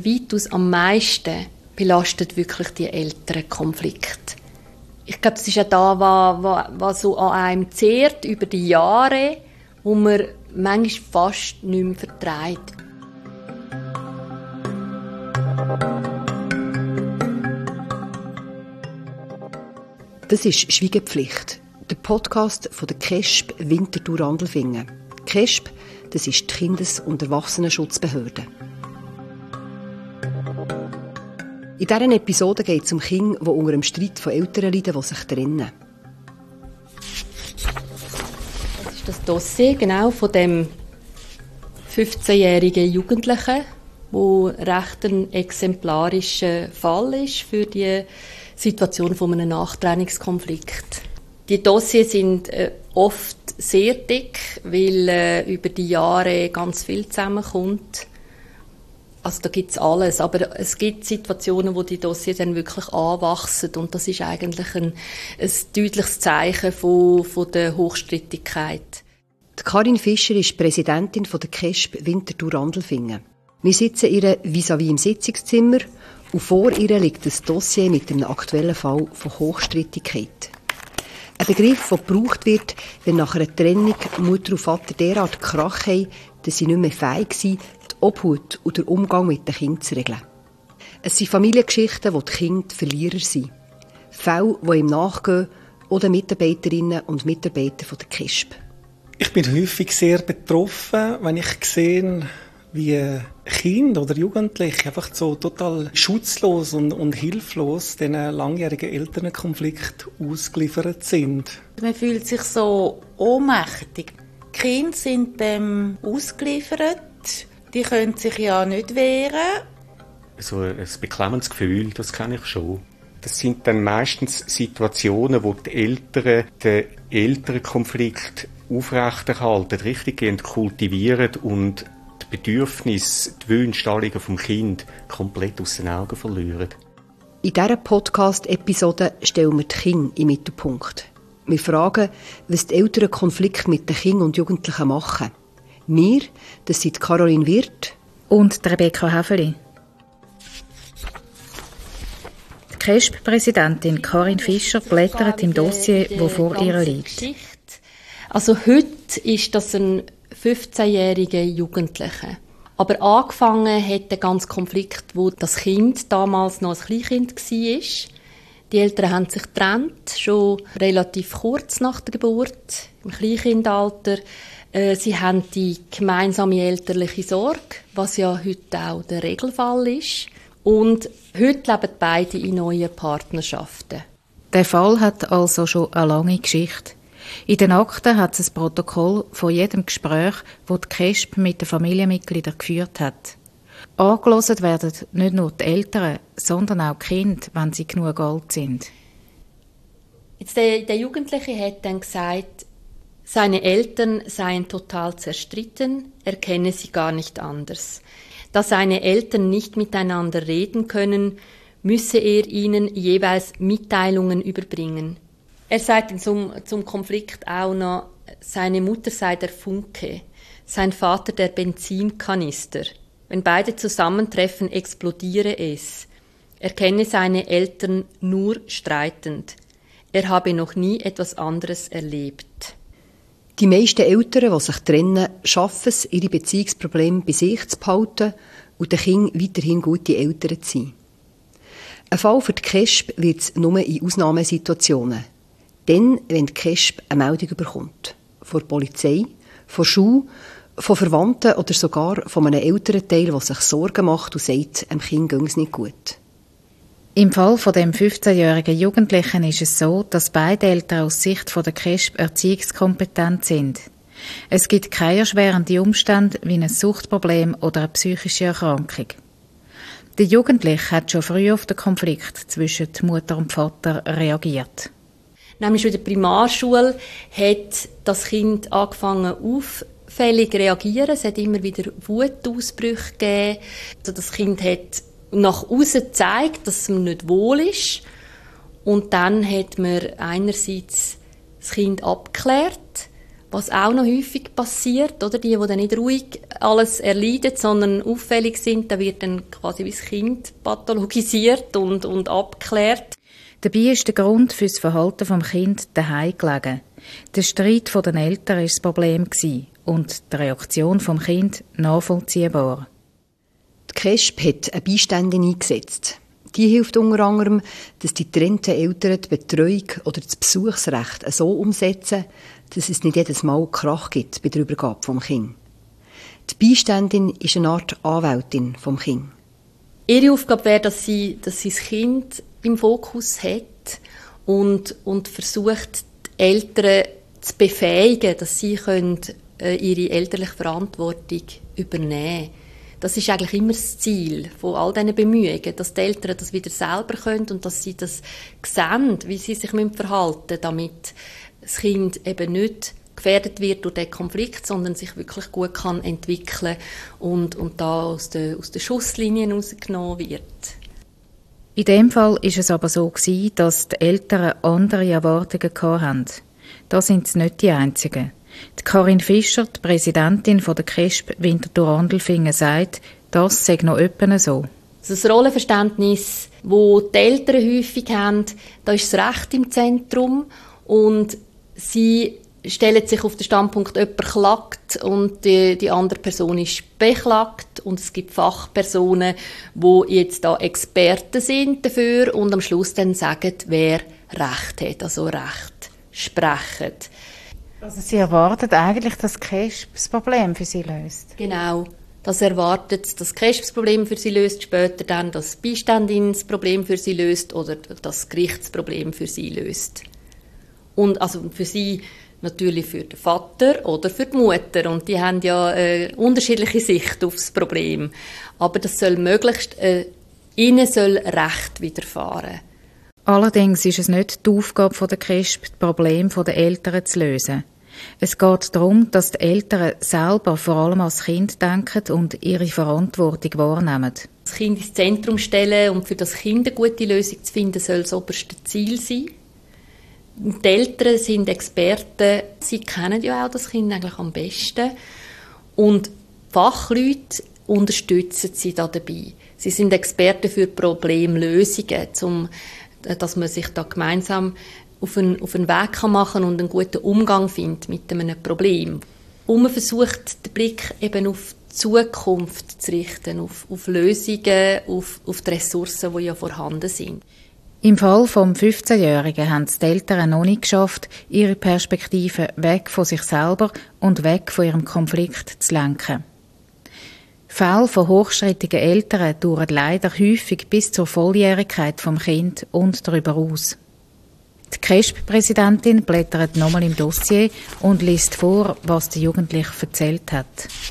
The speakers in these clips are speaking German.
weitaus am meisten belastet wirklich die älteren Konflikte. Ich glaube, das ist ja da, was so an einem zehrt über die Jahre, wo man manchmal fast nicht mehr verträgt. Das ist «Schweigepflicht», der Podcast von der KESB Winterthur-Andelfingen. KESB, das ist die Kindes- und Erwachsenenschutzbehörde. In dieser Episode geht es um Kinder, die unter dem Streit von Eltern leiden, die sich trennen. Das ist das Dossier genau von dem 15-jährigen Jugendlichen, wo recht ein exemplarischer Fall ist für die Situation von einem Nachtrennungskonflikt. Die Dossiers sind oft sehr dick, weil über die Jahre ganz viel zusammenkommt. Also da gibt es alles, aber es gibt Situationen, wo die Dossiers dann wirklich anwachsen und das ist eigentlich ein deutliches Zeichen von der Hochstrittigkeit. Die Karin Fischer ist Präsidentin der KESB Winterthur-Andelfingen. Wir sitzen ihr vis-à-vis im Sitzungszimmer und vor ihr liegt ein Dossier mit einem aktuellen Fall von Hochstrittigkeit. Ein Begriff, der gebraucht wird, wenn nach einer Trennung Mutter und Vater derart Krach haben, dass sie nicht mehr fähig sind, die Obhut und den Umgang mit den Kindern zu regeln. Es sind Familiengeschichten, wo die Kinder die Verlierer sind. Fälle, die ihm nachgehen, oder Mitarbeiterinnen und Mitarbeiter der KESB. Ich bin häufig sehr betroffen, wenn ich sehe, wie Kinder oder Jugendliche einfach so total schutzlos und hilflos diesen langjährigen Elternkonflikt ausgeliefert sind. Man fühlt sich so ohnmächtig. Die Kinder sind dem ausgeliefert. Die können sich ja nicht wehren. So ein beklemmendes Gefühl, das kenne ich schon. Das sind dann meistens Situationen, wo die Eltern den Elternkonflikt aufrechterhalten, richtiggehend kultivieren und die Bedürfnisse, die Wünsche, die Anliegen vom Kind komplett aus den Augen verlieren. In dieser Podcast-Episode stellen wir die Kinder im Mittelpunkt. Wir fragen, was die Eltern Konflikte mit den Kindern und Jugendlichen machen. Wir, das sind Caroline Wirth und Rebecca Häfeli. Die KESB-Präsidentin Karin Fischer blättert im Dossier, das vor ihr liegt. Also heute ist das ein 15-jähriger Jugendlicher. Aber angefangen hat der ganze Konflikt, wo das Kind damals noch ein Kleinkind war. Die Eltern haben sich getrennt, schon relativ kurz nach der Geburt, im Kleinkindalter. Sie haben die gemeinsame elterliche Sorge, was ja heute auch der Regelfall ist. Und heute leben beide in neuen Partnerschaften. Der Fall hat also schon eine lange Geschichte. In den Akten hat es ein Protokoll von jedem Gespräch, das die KESB mit den Familienmitgliedern geführt hat. Angehört werden nicht nur die Eltern, sondern auch die Kinder, wenn sie genug alt sind. Jetzt der Jugendliche hat dann gesagt, seine Eltern seien total zerstritten, er kenne sie gar nicht anders. Da seine Eltern nicht miteinander reden können, müsse er ihnen jeweils Mitteilungen überbringen. Er sagt zum Konflikt auch noch, seine Mutter sei der Funke, sein Vater der Benzinkanister. Wenn beide zusammentreffen, explodiere es. Er kenne seine Eltern nur streitend. Er habe noch nie etwas anderes erlebt. Die meisten Eltern, die sich trennen, schaffen es, ihre Beziehungsprobleme bei sich zu behalten und den Kindern weiterhin gute Eltern zu sein. Ein Fall für die KESB wird es nur in Ausnahmesituationen. Dann, wenn die KESB eine Meldung bekommt. Von der Polizei, von der Schule, von Verwandten oder sogar von einem Elternteil, der sich Sorgen macht und sagt, dem Kind gehe es nicht gut. Im Fall von dem 15-jährigen Jugendlichen ist es so, dass beide Eltern aus Sicht der KESB erziehungskompetent sind. Es gibt keine erschwerenden Umstände wie ein Suchtproblem oder eine psychische Erkrankung. Der Jugendliche hat schon früh auf den Konflikt zwischen Mutter und Vater reagiert. Nämlich schon in der Primarschule hat das Kind angefangen auffällig zu reagieren. Es hat immer wieder Wutausbrüche gegeben. Also das Kind hat nach außen gezeigt, dass es ihm nicht wohl ist. Und dann hat man einerseits das Kind abgeklärt, Was auch noch häufig passiert, oder? Die dann nicht ruhig alles erleiden, sondern auffällig sind, da wird dann quasi wie das Kind pathologisiert und abgeklärt. Dabei ist der Grund für das Verhalten des Kindes daheim gelegen. Der Streit der Eltern war das Problem und die Reaktion des Kindes nachvollziehbar. Die KESB hat eine Beiständin eingesetzt. Die hilft unter anderem, dass die getrennten Eltern die Betreuung oder das Besuchsrecht so umsetzen, dass es nicht jedes Mal Krach gibt bei der Übergabe des Kindes. Die Beiständin ist eine Art Anwältin des Kindes. Ihre Aufgabe wäre, dass sie das Kind im Fokus hat und versucht, die Eltern zu befähigen, dass sie ihre elterliche Verantwortung übernehmen können. Das ist eigentlich immer das Ziel von all diesen Bemühungen, dass die Eltern das wieder selber können und dass sie das sehen, wie sie sich verhalten müssen, damit das Kind eben nicht gefährdet wird durch den Konflikt, sondern sich wirklich gut kann entwickeln und da aus der Schusslinie rausgenommen wird. In dem Fall war es aber so, dass die Eltern andere Erwartungen hatten. Da sind sie nicht die Einzigen. Die Karin Fischer, die Präsidentin der KESB Winterthur-Andelfingen, sagt, das sei noch etwa so. Das Rollenverständnis, das die Eltern häufig haben, da ist das Recht im Zentrum und sie stellen sich auf den Standpunkt, jemand klagt und die andere Person ist beklagt und es gibt Fachpersonen, die jetzt da Experten sind dafür und am Schluss dann sagen, wer Recht hat, also Recht sprechen. Also Sie erwarten eigentlich, dass die KESB das Problem für Sie löst? Genau. Das erwartet, dass die KESB das Problem für sie löst, später dann, dass die Beiständin das Problem für sie löst oder das Gericht das Problem für sie löst. Und also für sie natürlich für den Vater oder für die Mutter. Und die haben ja unterschiedliche Sicht auf das Problem. Aber das soll möglichst, ihnen soll Recht widerfahren. Allerdings ist es nicht die Aufgabe der KESB, das Problem der Eltern zu lösen. Es geht darum, dass die Eltern selber vor allem als Kind denken und ihre Verantwortung wahrnehmen. Das Kind ins Zentrum stellen und für das Kind eine gute Lösung zu finden, soll das oberste Ziel sein. Die Eltern sind Experten, sie kennen ja auch das Kind eigentlich am besten. Und Fachleute unterstützen sie dabei. Sie sind Experten für Problemlösungen, dass man sich da gemeinsam auf einen Weg machen kann und einen guten Umgang findet mit einem Problem. Und man versucht, den Blick eben auf die Zukunft zu richten, auf Lösungen, auf die Ressourcen, die ja vorhanden sind. Im Fall des 15-Jährigen haben es die Eltern noch nicht geschafft, ihre Perspektive weg von sich selber und weg von ihrem Konflikt zu lenken. Fälle von hochstrittigen Eltern dauern leider häufig bis zur Volljährigkeit vom Kind und darüber aus. Die KESB-Präsidentin blättert nochmal im Dossier und liest vor, was der Jugendliche erzählt hat.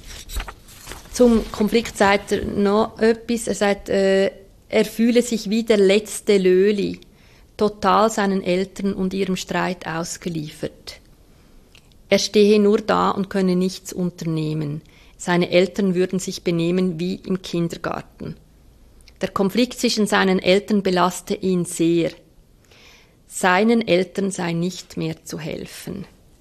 Zum Konflikt sagt er noch etwas. Er sagt, er fühle sich wie der letzte Löli, total seinen Eltern und ihrem Streit ausgeliefert. Er stehe nur da und könne nichts unternehmen. Seine Eltern würden sich benehmen wie im Kindergarten. Der Konflikt zwischen seinen Eltern belaste ihn sehr. Seinen Eltern sei nicht mehr zu helfen.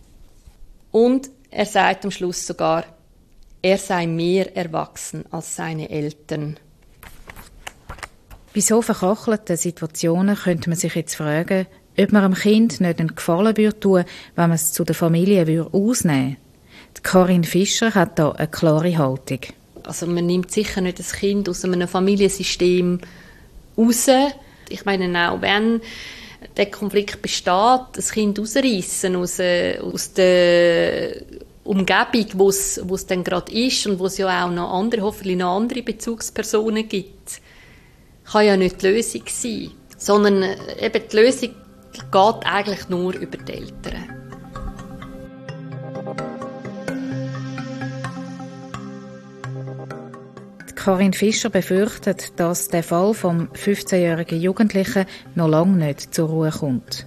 Und er sagt am Schluss sogar, er sei mehr erwachsen als seine Eltern. Bei so verkachelten Situationen könnte man sich jetzt fragen, ob man dem Kind nicht einen Gefallen tun würde, wenn man es zu der Familie ausnehmen würde. Karin Fischer hat da eine klare Haltung. Also man nimmt sicher nicht das Kind aus einem Familiensystem raus. Ich meine, auch wenn der Konflikt besteht, das Kind rausreißen aus der Umgebung, wo es dann gerade ist und wo es ja auch hoffentlich noch andere Bezugspersonen gibt, kann ja nicht die Lösung sein. Sondern eben die Lösung geht eigentlich nur über die Eltern. Karin Fischer befürchtet, dass der Fall vom 15-jährigen Jugendlichen noch lange nicht zur Ruhe kommt.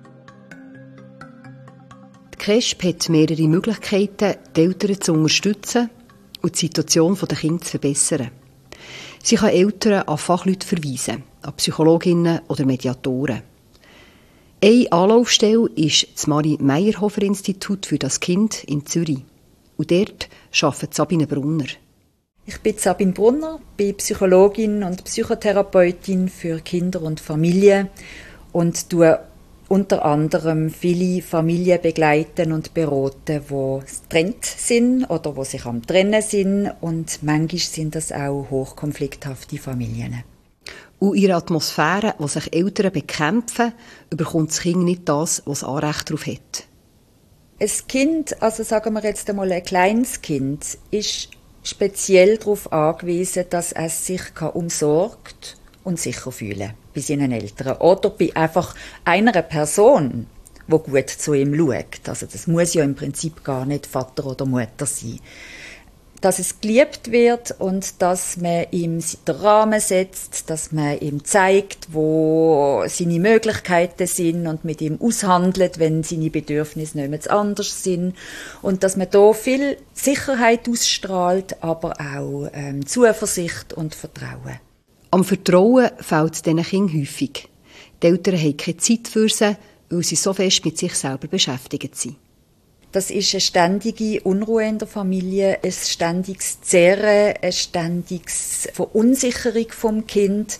Die KESB hat mehrere Möglichkeiten, die Eltern zu unterstützen und die Situation der Kinder zu verbessern. Sie kann Eltern an Fachleute verweisen, an Psychologinnen oder Mediatoren. Eine Anlaufstelle ist das Marie-Meyerhofer-Institut für das Kind in Zürich. Und dort arbeitet Sabine Brunner. Ich bin Sabine Brunner, bin Psychologin und Psychotherapeutin für Kinder und Familien und tue unter anderem viele Familien begleiten und beraten, die getrennt sind oder die sich am Trennen sind. Und manchmal sind das auch hochkonflikthafte Familien. Und in einer Atmosphäre, wo sich Eltern bekämpfen, bekommt das Kind nicht das, was es Anrecht darauf hat. Ein Kind, also sagen wir jetzt einmal ein kleines Kind, ist speziell darauf angewiesen, dass es sich umsorgt und sicher fühlen bei seinen Eltern. Oder bei einfach einer Person, die gut zu ihm schaut. Also das muss ja im Prinzip gar nicht Vater oder Mutter sein. Dass es geliebt wird und dass man ihm den Rahmen setzt, dass man ihm zeigt, wo seine Möglichkeiten sind und mit ihm aushandelt, wenn seine Bedürfnisse nicht mehr anders sind. Und dass man da viel Sicherheit ausstrahlt, aber auch Zuversicht und Vertrauen. Am Vertrauen fehlt diesen Kindern häufig. Die Eltern haben keine Zeit für sie, weil sie so fest mit sich selber beschäftigt sind. Das ist eine ständige Unruhe in der Familie, ein ständiges Zehren, eine ständige Verunsicherung vom Kind.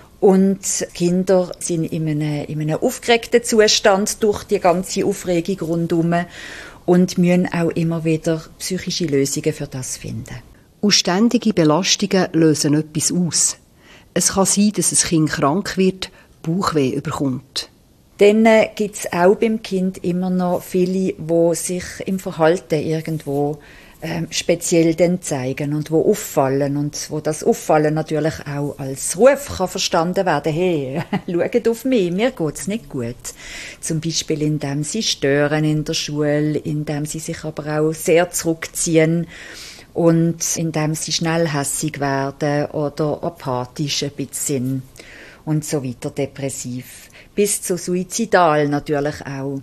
Und Kinder sind in einem aufgeregten Zustand durch die ganze Aufregung rundherum und müssen auch immer wieder psychische Lösungen für das finden. Und ständige Belastungen lösen etwas aus. Es kann sein, dass ein Kind krank wird, Bauchweh bekommt. Dann gibt es auch beim Kind immer noch viele, die sich im Verhalten irgendwo speziell dann zeigen und wo auffallen und wo das Auffallen natürlich auch als Ruf kann verstanden werden. Hey, schaut auf mich, mir geht's nicht gut. Zum Beispiel indem sie stören in der Schule, indem sie sich aber auch sehr zurückziehen und indem sie schnell hässig werden oder apathisch ein bisschen und so weiter, depressiv. Bis zu suizidal natürlich auch.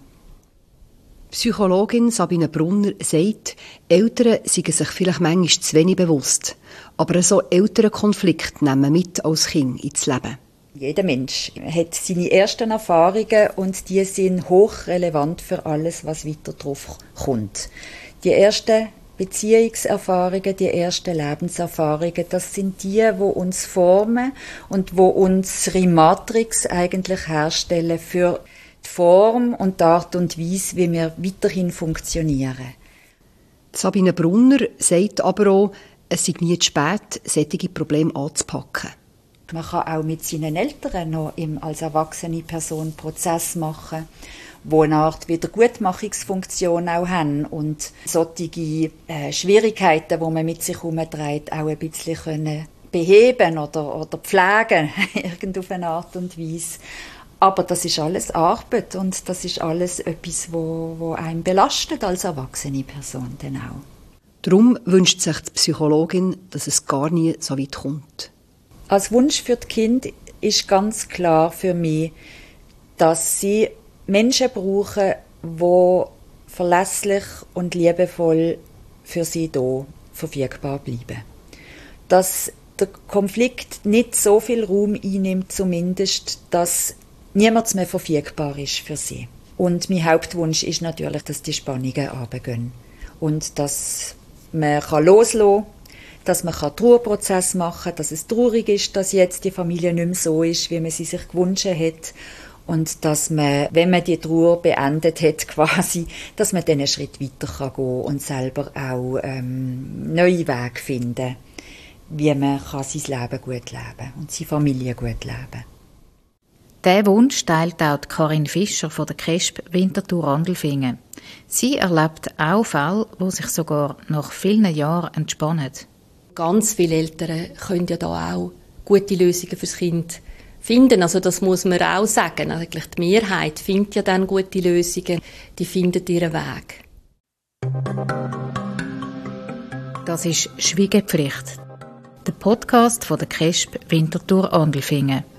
Psychologin Sabine Brunner sagt, Eltern seien sich vielleicht manchmal zu wenig bewusst. Aber so Elternkonflikte nehmen mit als Kind ins Leben. Jeder Mensch hat seine ersten Erfahrungen und die sind hochrelevant für alles, was weiter drauf kommt. Die ersten Beziehungserfahrungen, die ersten Lebenserfahrungen, das sind die uns formen und wo unsere Matrix eigentlich herstellen für die Form und die Art und Weise, wie wir weiterhin funktionieren. Sabine Brunner sagt aber auch, es sei nie zu spät, solche Probleme anzupacken. Man kann auch mit seinen Eltern noch als erwachsene Person Prozess machen, wo eine Art Wiedergutmachungsfunktion auch haben und solche Schwierigkeiten, die man mit sich herumträgt, auch ein bisschen beheben oder pflegen, irgendeine Art und Weise. Aber das ist alles Arbeit und das ist alles etwas, wo einen belastet als erwachsene Person dann auch. Darum wünscht sich die Psychologin, dass es gar nie so weit kommt. Als Wunsch für die Kinder ist ganz klar für mich, dass sie Menschen brauchen, die verlässlich und liebevoll für sie da verfügbar bleiben. Dass der Konflikt nicht so viel Raum einnimmt, zumindest, dass niemand mehr verfügbar ist für sie. Und mein Hauptwunsch ist natürlich, dass die Spannungen runtergehen. Und dass man loslassen kann, dass man den Trauerprozess machen kann, dass es traurig ist, dass jetzt die Familie nicht mehr so ist, wie man sie sich gewünscht hat. Und dass man, wenn man die Trauer beendet hat, quasi, dass man dann einen Schritt weiter gehen kann und selber auch neue Wege finden, wie man sein Leben gut leben und seine Familie gut leben. Diesen Wunsch teilt auch Karin Fischer von der KESB Winterthur-Andelfingen. Sie erlebt auch Fälle, die sich sogar nach vielen Jahren entspannen. Ganz viele Eltern können ja da auch gute Lösungen fürs Kind finden. Also das muss man auch sagen. Eigentlich die Mehrheit findet ja dann gute Lösungen. Die findet ihren Weg. Das ist «Schweigepflicht», der Podcast von der KESB Winterthur-Andelfingen.